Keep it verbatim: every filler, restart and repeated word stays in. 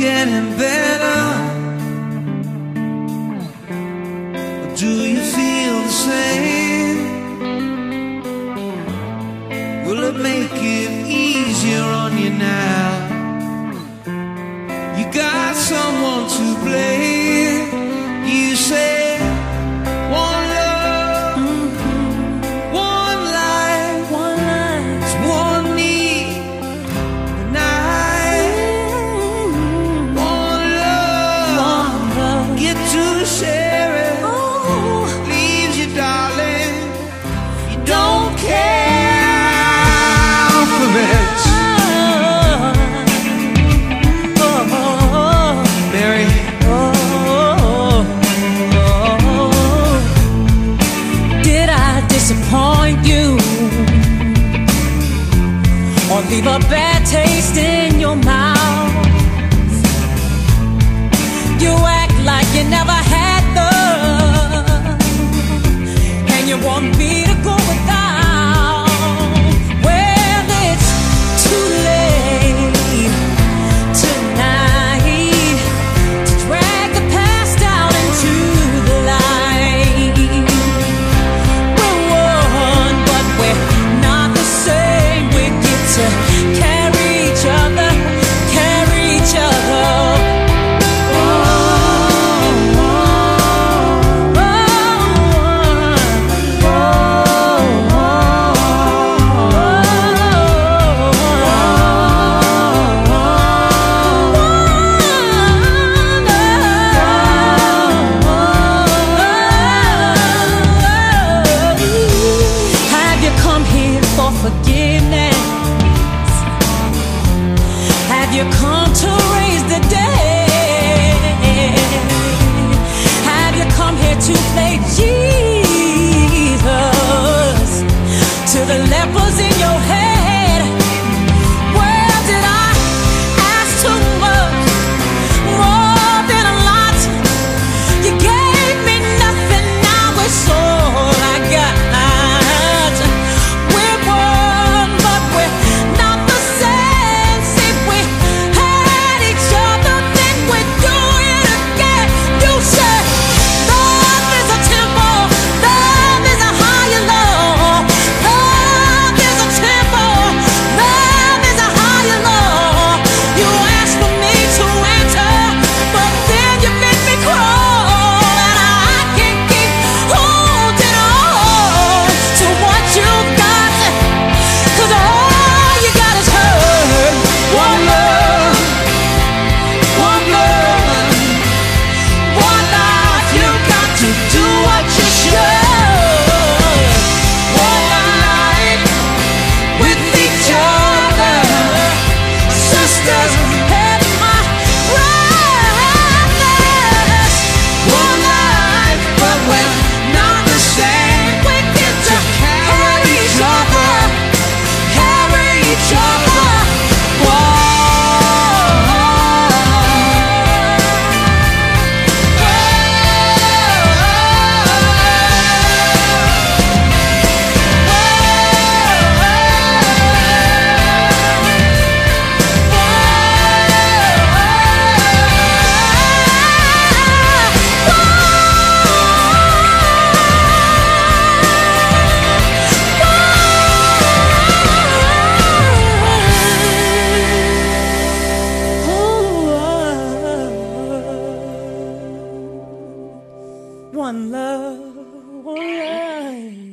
getting better? Do you feel the same? Will it make it easier on you now? You got someone to blame. You say one love, mm-hmm. one life, one life, it's one need, and I, mm-hmm. one love, one love, get to share it. Oh. Leaves you, darling, you don't care for it. Disappoint you or leave a bad taste in your mouth? You act like you never had love, and you want me to go without. Well, it's too late tonight to drag the past out into the light. Carry each other, carry each other. Oh, oh, oh, oh, oh. Have you come here for forgiveness? Have you come to raise the dead? Have you come here to play Jesus to the lepers in your head? Well, did I ask too much, more than a lot? You gave me nothing, now it's all I got. We're one, but we're not the same. See, we had each other, then we do it again. You said love is a temple, love is a higher law. Love is a temple, love is a higher law. You asked for me to enter, but then you made me crawl, and I can't keep holding on to what you got, 'cause all you got is hurt. One love, one love, one life. You got to do what you should. One life with each other, sisters and my brothers. One life, but we're not the same. We get to carry each other, carry each other. One love, one life.